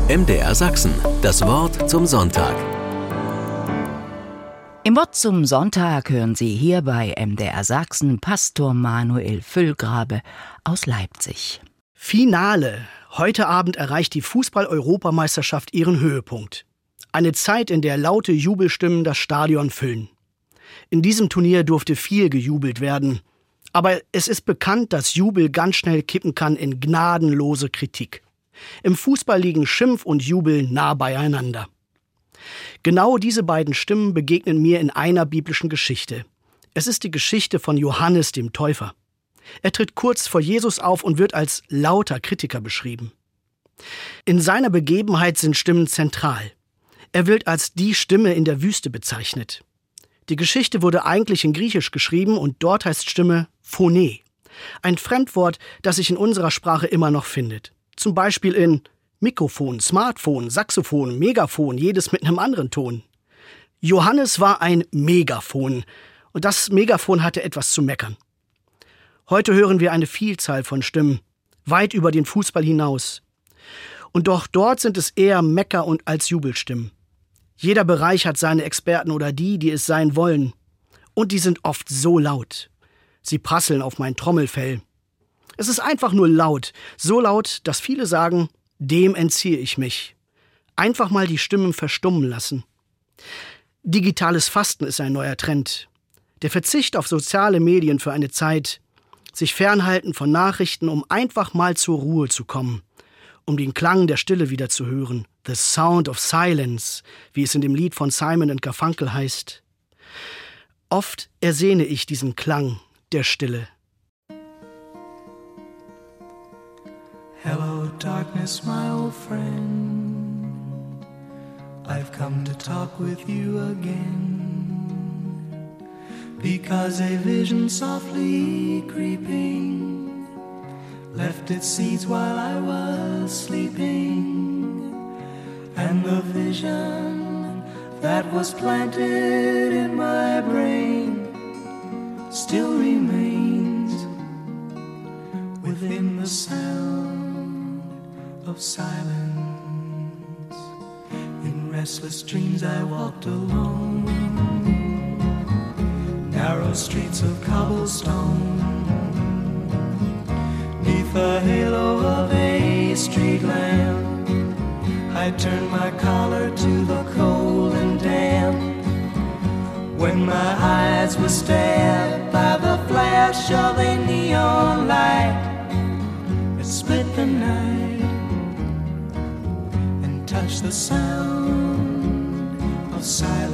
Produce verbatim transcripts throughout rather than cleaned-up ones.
M D R Sachsen, das Wort zum Sonntag. Im Wort zum Sonntag hören Sie hier bei M D R Sachsen Pastor Manuel Füllgrabe aus Leipzig. Finale. Heute Abend erreicht die Fußball-Europameisterschaft ihren Höhepunkt. Eine Zeit, in der laute Jubelstimmen das Stadion füllen. In diesem Turnier durfte viel gejubelt werden. Aber es ist bekannt, dass Jubel ganz schnell kippen kann in gnadenlose Kritik. Im Fußball liegen Schimpf und Jubel nah beieinander. Genau diese beiden Stimmen begegnen mir in einer biblischen Geschichte. Es ist die Geschichte von Johannes dem Täufer. Er tritt kurz vor Jesus auf und wird als lauter Kritiker beschrieben. In seiner Begebenheit sind Stimmen zentral. Er wird als die Stimme in der Wüste bezeichnet. Die Geschichte wurde eigentlich in Griechisch geschrieben und dort heißt Stimme Phone. Ein Fremdwort, das sich in unserer Sprache immer noch findet. Zum Beispiel in Mikrofon, Smartphone, Saxophon, Megafon, jedes mit einem anderen Ton. Johannes war ein Megafon und das Megafon hatte etwas zu meckern. Heute hören wir eine Vielzahl von Stimmen, weit über den Fußball hinaus. Und doch dort sind es eher Mecker- und als Jubelstimmen. Jeder Bereich hat seine Experten oder die, die es sein wollen. Und die sind oft so laut. Sie prasseln auf mein Trommelfell. Es ist einfach nur laut, so laut, dass viele sagen, dem entziehe ich mich. Einfach mal die Stimmen verstummen lassen. Digitales Fasten ist ein neuer Trend. Der Verzicht auf soziale Medien für eine Zeit, sich fernhalten von Nachrichten, um einfach mal zur Ruhe zu kommen, um den Klang der Stille wieder zu hören. The Sound of Silence, wie es in dem Lied von Simon and Garfunkel heißt. Oft ersehne ich diesen Klang der Stille. Hello, darkness, my old friend. I've come to talk with you again, because a vision softly creeping left its seeds while I was sleeping, and the vision that was planted in my brain still remains within the sound of silence. In restless dreams I walked alone, narrow streets of cobblestone, neath the halo of a street lamp. I turned my collar to the cold and damp, when my eyes were stabbed by the flash of a neon light. It split the night and touched the sound of silence.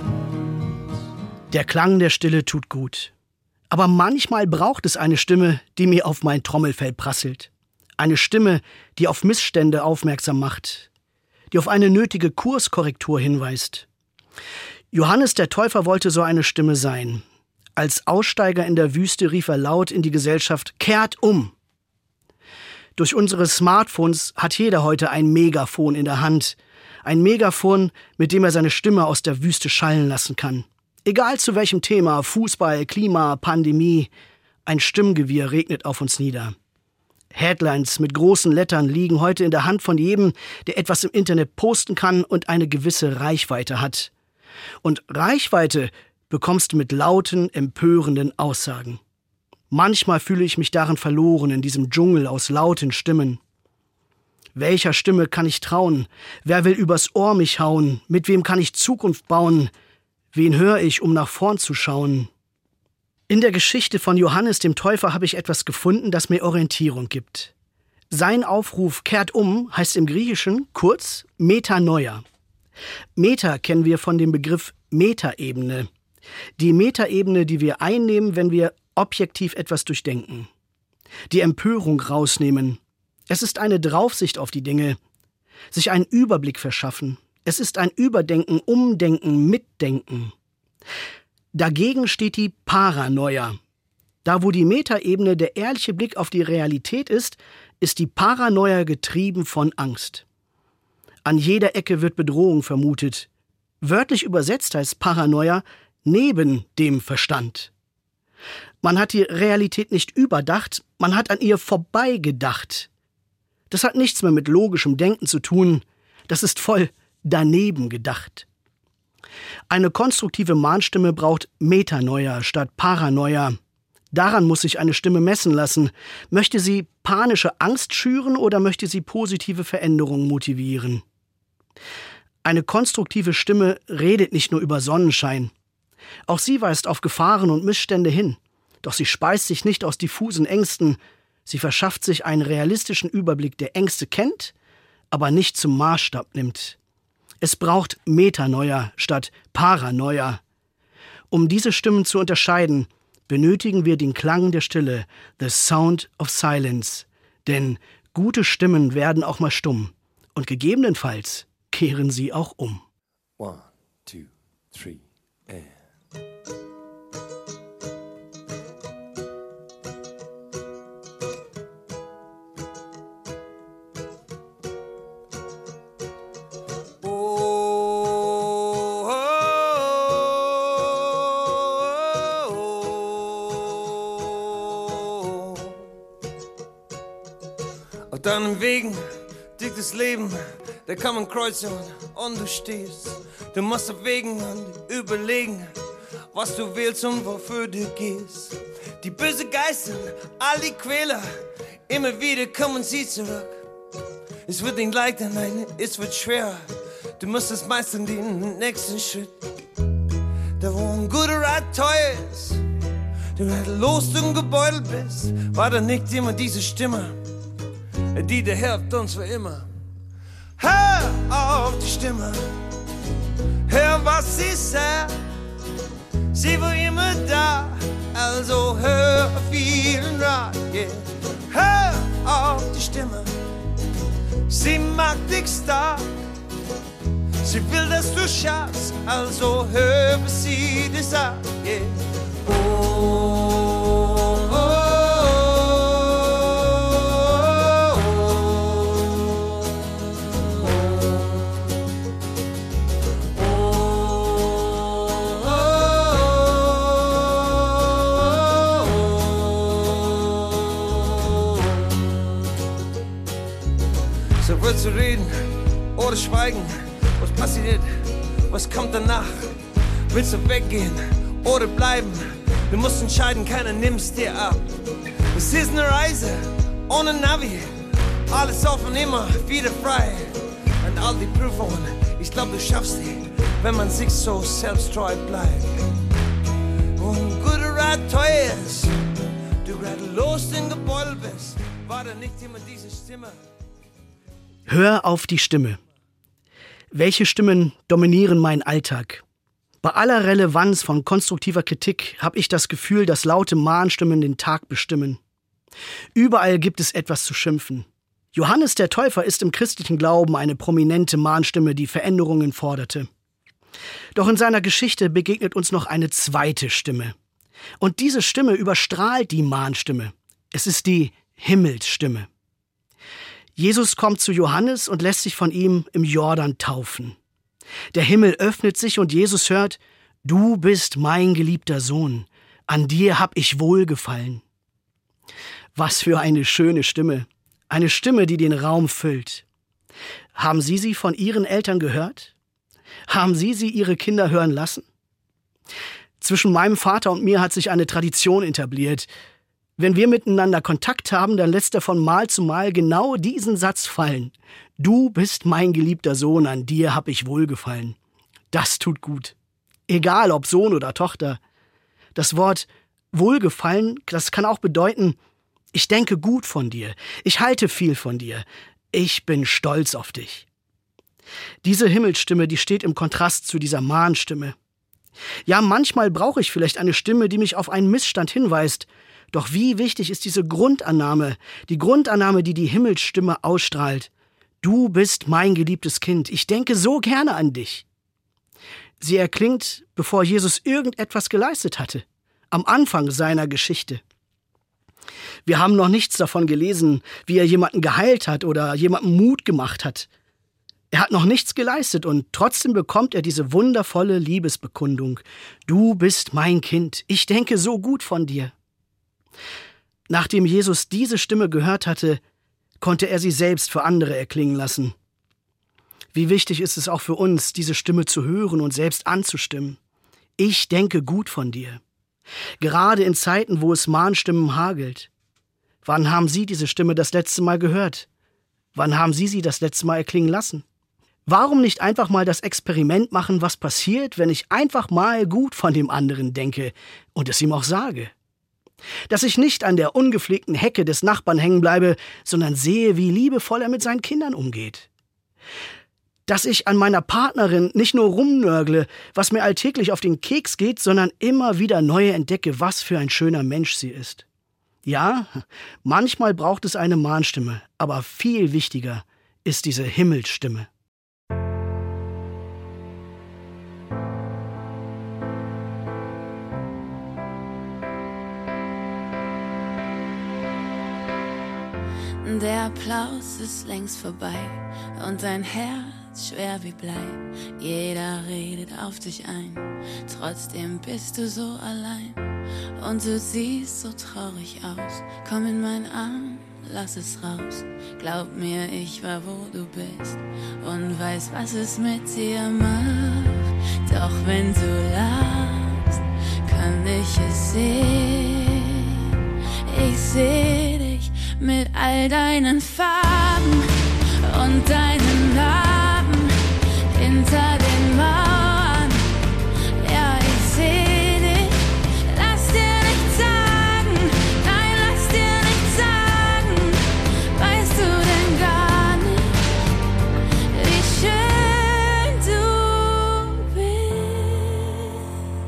Der Klang der Stille tut gut. Aber manchmal braucht es eine Stimme, die mir auf mein Trommelfell prasselt. Eine Stimme, die auf Missstände aufmerksam macht, die auf eine nötige Kurskorrektur hinweist. Johannes der Täufer wollte so eine Stimme sein. Als Aussteiger in der Wüste rief er laut in die Gesellschaft: Kehrt um! Durch unsere Smartphones hat jeder heute ein Megafon in der Hand. Ein Megafon, mit dem er seine Stimme aus der Wüste schallen lassen kann. Egal zu welchem Thema, Fußball, Klima, Pandemie, ein Stimmgewirr regnet auf uns nieder. Headlines mit großen Lettern liegen heute in der Hand von jedem, der etwas im Internet posten kann und eine gewisse Reichweite hat. Und Reichweite bekommst du mit lauten, empörenden Aussagen. Manchmal fühle ich mich darin verloren, in diesem Dschungel aus lauten Stimmen. Welcher Stimme kann ich trauen? Wer will übers Ohr mich hauen? Mit wem kann ich Zukunft bauen? Wen höre ich, um nach vorn zu schauen? In der Geschichte von Johannes dem Täufer habe ich etwas gefunden, das mir Orientierung gibt. Sein Aufruf "Kehrt um" heißt im Griechischen kurz Metanoia. Meta kennen wir von dem Begriff Metaebene. Die Metaebene, die wir einnehmen, wenn wir objektiv etwas durchdenken. Die Empörung rausnehmen. Es ist eine Draufsicht auf die Dinge. Sich einen Überblick verschaffen. Es ist ein Überdenken, Umdenken, Mitdenken. Dagegen steht die Paranoia. Da, wo die Metaebene der ehrliche Blick auf die Realität ist, ist die Paranoia getrieben von Angst. An jeder Ecke wird Bedrohung vermutet. Wörtlich übersetzt heißt Paranoia neben dem Verstand. Man hat die Realität nicht überdacht, man hat an ihr vorbeigedacht. Das hat nichts mehr mit logischem Denken zu tun. Das ist voll daneben gedacht. Eine konstruktive Mahnstimme braucht Metanoia statt Paranoia. Daran muss sich eine Stimme messen lassen. Möchte sie panische Angst schüren oder möchte sie positive Veränderungen motivieren? Eine konstruktive Stimme redet nicht nur über Sonnenschein. Auch sie weist auf Gefahren und Missstände hin. Doch sie speist sich nicht aus diffusen Ängsten. Sie verschafft sich einen realistischen Überblick, der Ängste kennt, aber nicht zum Maßstab nimmt. Es braucht Metanoia statt Paranoia. Um diese Stimmen zu unterscheiden, benötigen wir den Klang der Stille, the sound of silence. Denn gute Stimmen werden auch mal stumm. Und gegebenenfalls kehren sie auch um. One, two, three, and... Auf deinen Wegen liegt das Leben, da kann man kreuzen und du stehst. Du musst abwägen und überlegen, was du willst und wofür du gehst. Die bösen Geister, all die Quäler, immer wieder kommen sie zurück. Es wird nicht leichter, nein, es wird schwerer. Du musst es meistern, den nächsten Schritt. Da wo ein guter Rat teuer ist, du halt los und gebeutelt bist, war da nicht immer diese Stimme, die dir hilft uns für immer. Hör auf die Stimme, hör was sie sagt, sie war immer da, also hör auf ihren Rat, yeah. Hör auf die Stimme, sie mag dich stark, sie will, dass du schaffst, also hör, was sie dir sagt, yeah. Oh, oh, oh. Zu reden oder schweigen, was passiert, was kommt danach? Willst du weggehen oder bleiben? Du musst entscheiden, keiner nimmt's dir ab. Es ist eine Reise ohne Navi, alles offen, immer wieder frei. Und all die Prüfungen, ich glaub, du schaffst die, wenn man sich so selbsttreu bleibt. Wo ein guter Rat teuer ist, du gerade los in gebeutelt bist, war da nicht immer diese Stimme. Hör auf die Stimme. Welche Stimmen dominieren meinen Alltag? Bei aller Relevanz von konstruktiver Kritik habe ich das Gefühl, dass laute Mahnstimmen den Tag bestimmen. Überall gibt es etwas zu schimpfen. Johannes der Täufer ist im christlichen Glauben eine prominente Mahnstimme, die Veränderungen forderte. Doch in seiner Geschichte begegnet uns noch eine zweite Stimme. Und diese Stimme überstrahlt die Mahnstimme. Es ist die Himmelsstimme. Jesus kommt zu Johannes und lässt sich von ihm im Jordan taufen. Der Himmel öffnet sich und Jesus hört: Du bist mein geliebter Sohn, an dir hab ich wohlgefallen. Was für eine schöne Stimme, eine Stimme, die den Raum füllt. Haben Sie sie von Ihren Eltern gehört? Haben Sie sie Ihre Kinder hören lassen? Zwischen meinem Vater und mir hat sich eine Tradition etabliert. Wenn wir miteinander Kontakt haben, dann lässt er von Mal zu Mal genau diesen Satz fallen. Du bist mein geliebter Sohn, an dir hab ich wohlgefallen. Das tut gut. Egal ob Sohn oder Tochter. Das Wort Wohlgefallen, das kann auch bedeuten, ich denke gut von dir, ich halte viel von dir, ich bin stolz auf dich. Diese Himmelsstimme, die steht im Kontrast zu dieser Mahnstimme. Ja, manchmal brauche ich vielleicht eine Stimme, die mich auf einen Missstand hinweist. Doch wie wichtig ist diese Grundannahme, die Grundannahme, die die Himmelsstimme ausstrahlt. Du bist mein geliebtes Kind, ich denke so gerne an dich. Sie erklingt, bevor Jesus irgendetwas geleistet hatte, am Anfang seiner Geschichte. Wir haben noch nichts davon gelesen, wie er jemanden geheilt hat oder jemandem Mut gemacht hat. Er hat noch nichts geleistet und trotzdem bekommt er diese wundervolle Liebesbekundung. Du bist mein Kind, ich denke so gut von dir. Nachdem Jesus diese Stimme gehört hatte, konnte er sie selbst für andere erklingen lassen. Wie wichtig ist es auch für uns, diese Stimme zu hören und selbst anzustimmen. Ich denke gut von dir. Gerade in Zeiten, wo es Mahnstimmen hagelt. Wann haben Sie diese Stimme das letzte Mal gehört? Wann haben Sie sie das letzte Mal erklingen lassen? Warum nicht einfach mal das Experiment machen, was passiert, wenn ich einfach mal gut von dem anderen denke und es ihm auch sage? Dass ich nicht an der ungepflegten Hecke des Nachbarn hängen bleibe, sondern sehe, wie liebevoll er mit seinen Kindern umgeht. Dass ich an meiner Partnerin nicht nur rumnörgle, was mir alltäglich auf den Keks geht, sondern immer wieder neu entdecke, was für ein schöner Mensch sie ist. Ja, manchmal braucht es eine Mahnstimme, aber viel wichtiger ist diese Himmelsstimme. Der Applaus ist längst vorbei und dein Herz schwer wie Blei. Jeder redet auf dich ein, trotzdem bist du so allein. Und du siehst so traurig aus, komm in meinen Arm, lass es raus. Glaub mir, ich war wo du bist und weiß, was es mit dir macht. Doch wenn du lachst, kann ich es sehen. Ich seh dich mit all deinen Farben und deinen Narben hinter den Mauern. Ja, ich seh dich, lass dir nichts sagen, nein, lass dir nichts sagen. Weißt du denn gar nicht, wie schön du bist?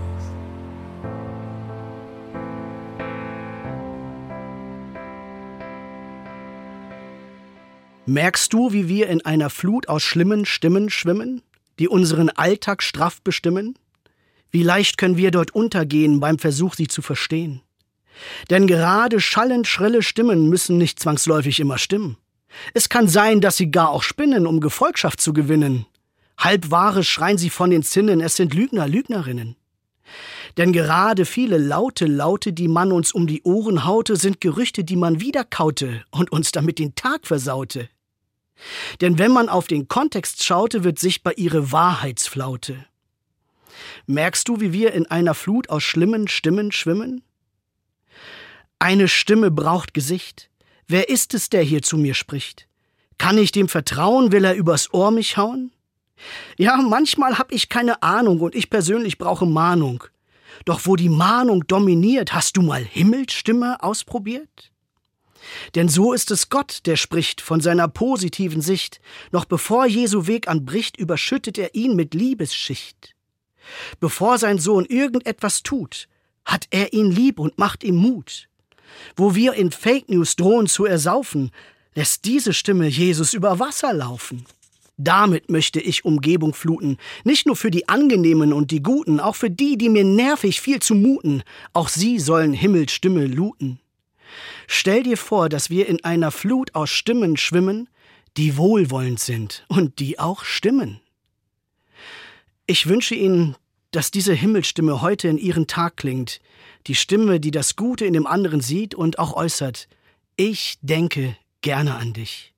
Merkst du, wie wir in einer Flut aus schlimmen Stimmen schwimmen, die unseren Alltag straff bestimmen? Wie leicht können wir dort untergehen beim Versuch, sie zu verstehen? Denn gerade schallend schrille Stimmen müssen nicht zwangsläufig immer stimmen. Es kann sein, dass sie gar auch spinnen, um Gefolgschaft zu gewinnen. Halbwahres schreien sie von den Zinnen, es sind Lügner, Lügnerinnen. Denn gerade viele laute Laute, die man uns um die Ohren haute, sind Gerüchte, die man wiederkaute und uns damit den Tag versaute. Denn wenn man auf den Kontext schaute, wird sichtbar ihre Wahrheitsflaute. Merkst du, wie wir in einer Flut aus schlimmen Stimmen schwimmen? Eine Stimme braucht Gesicht. Wer ist es, der hier zu mir spricht? Kann ich dem vertrauen, will er übers Ohr mich hauen? Ja, manchmal hab ich keine Ahnung und ich persönlich brauche Mahnung. Doch wo die Mahnung dominiert, hast du mal Himmelsstimme ausprobiert? Denn so ist es Gott, der spricht von seiner positiven Sicht. Noch bevor Jesu Weg anbricht, überschüttet er ihn mit Liebesschicht. Bevor sein Sohn irgendetwas tut, hat er ihn lieb und macht ihm Mut. Wo wir in Fake News drohen zu ersaufen, lässt diese Stimme Jesus über Wasser laufen. Damit möchte ich Umgebung fluten, nicht nur für die Angenehmen und die Guten, auch für die, die mir nervig viel zumuten. Auch sie sollen Himmelsstimme luten. Stell dir vor, dass wir in einer Flut aus Stimmen schwimmen, die wohlwollend sind und die auch stimmen. Ich wünsche Ihnen, dass diese Himmelsstimme heute in Ihren Tag klingt, die Stimme, die das Gute in dem anderen sieht und auch äußert. Ich denke gerne an dich.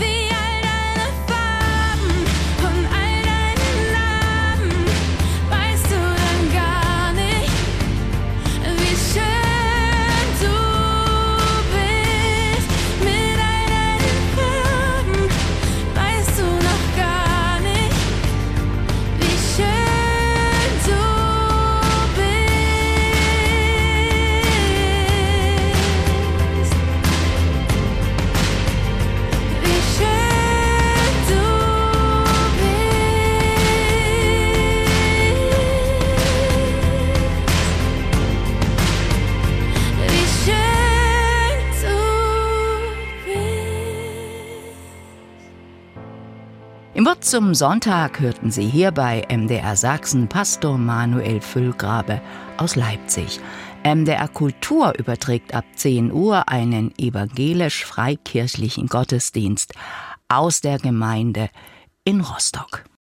Im Wort zum Sonntag hörten Sie hier bei M D R Sachsen Pastor Manuel Füllgrabe aus Leipzig. M D R Kultur überträgt ab zehn Uhr einen evangelisch-freikirchlichen Gottesdienst aus der Gemeinde in Rostock.